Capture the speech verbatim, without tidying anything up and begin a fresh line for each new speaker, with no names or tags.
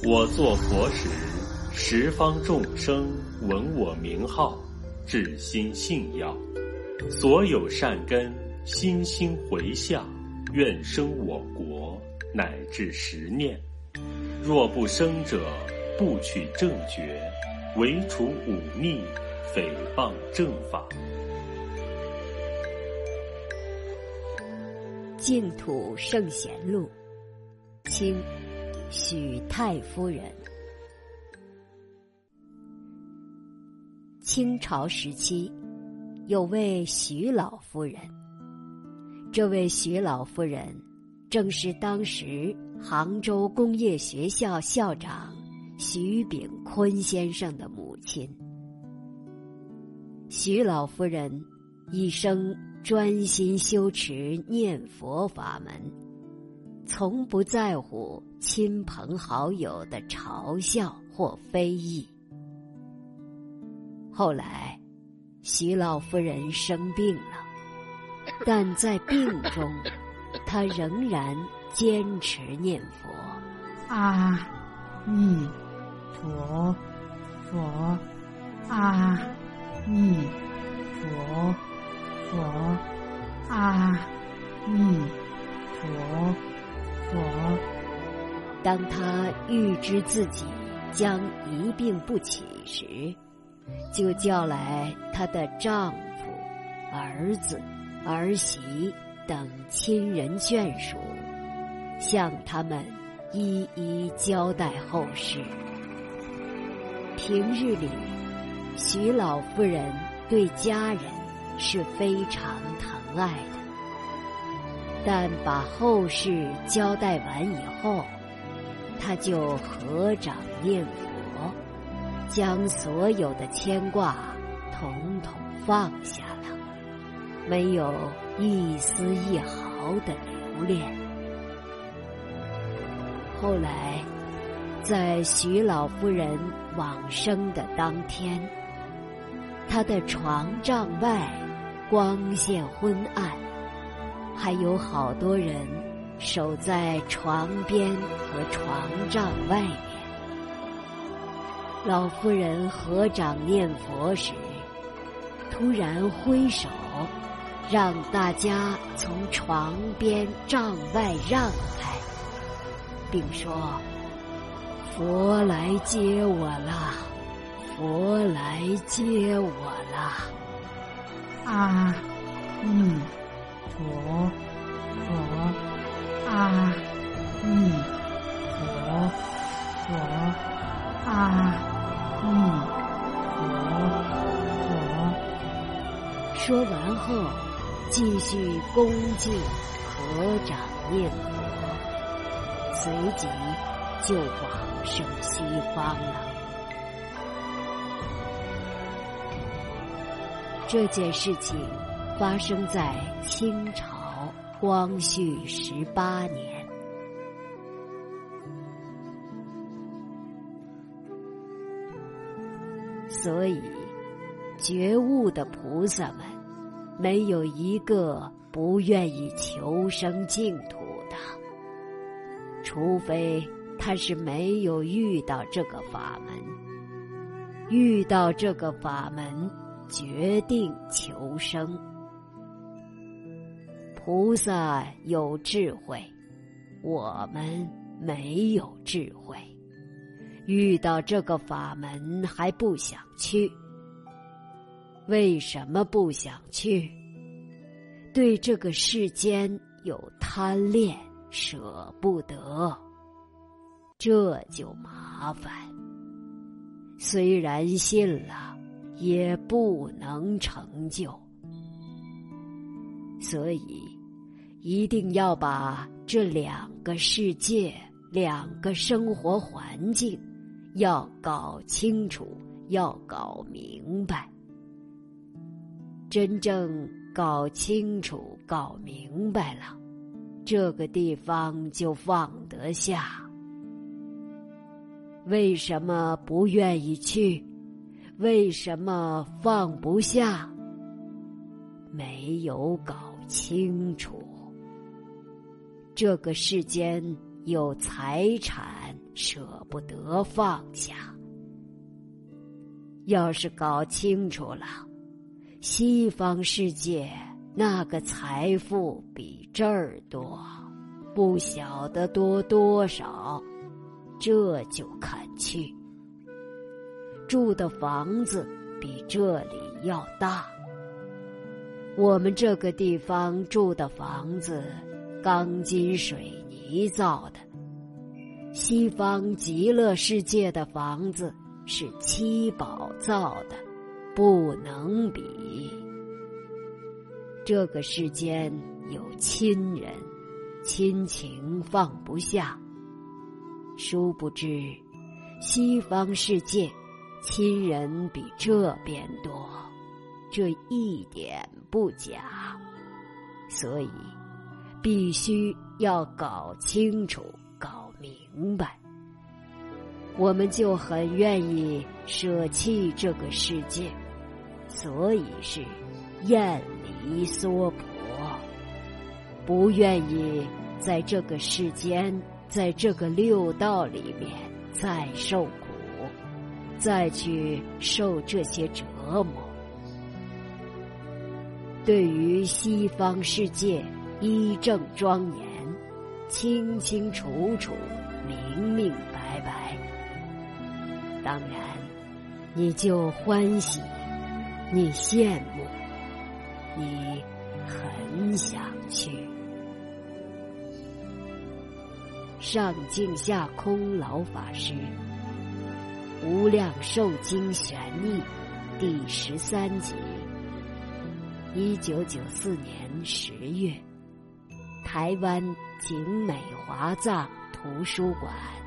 我作佛时，十方众生闻我名号，至心信要，所有善根心心回向，愿生我国，乃至十念。若不生者，不取正觉，唯除忤逆，诽谤正法。
净土圣贤录，清许太夫人。清朝时期，有位许老夫人。这位许老夫人正是当时杭州工业学校校长许炳坤先生的母亲。许老夫人一生专心修持念佛法门，从不在乎亲朋好友的嘲笑或非议。后来，许老夫人生病了，但在病中，她仍然坚持念佛。
阿弥陀佛，阿弥陀佛，阿弥陀佛。
当她预知自己将一病不起时，就叫来她的丈夫、儿子、儿媳等亲人眷属，向他们一一交代后事。平日里，许老夫人对家人是非常疼爱的，但把后事交代完以后，她就合掌念佛，将所有的牵挂统统放下了，没有一丝一毫的留恋。后来，在许老夫人往生的当天，她的床帐外光线昏暗，还有好多人守在床边和床帐外面。老夫人合掌念佛时，突然挥手，让大家从床边帐外让开，并说：“佛来接我了，佛来接我了。”
阿弥陀佛，阿弥陀佛，阿弥陀佛。
说完后，继续恭敬合掌念佛，随即就往生西方了。这件事情发生在清朝光绪十八年。所以，觉悟的菩萨们，没有一个不愿意求生净土的，除非他是没有遇到这个法门，遇到这个法门，决定求生。菩萨有智慧，我们没有智慧，遇到这个法门还不想去。为什么不想去？对这个世间有贪恋，舍不得，这就麻烦。虽然信了，也不能成就。所以，一定要把这两个世界、两个生活环境要搞清楚，要搞明白。真正搞清楚、搞明白了，这个地方就放得下。为什么不愿意去？为什么放不下？没有搞清楚。这个世间有财产舍不得放下。要是搞清楚了，西方世界那个财富比这儿多，不晓得多多少，这就肯去。住的房子比这里要大。我们这个地方住的房子钢筋水泥造的，西方极乐世界的房子是七宝造的，不能比。这个世间有亲人，亲情放不下，殊不知西方世界亲人比这边多，这一点不假。所以必须要搞清楚搞明白。我们就很愿意舍弃这个世界，所以是厌离娑婆，不愿意在这个世间，在这个六道里面再受苦，再去受这些折磨。对于西方世界一正庄严，清清楚楚，明明白白，当然你就欢喜，你羡慕，你很想去。上净下空老法师《无量寿经玄义》第十三集，一九九四年十月，台湾景美华藏图书馆。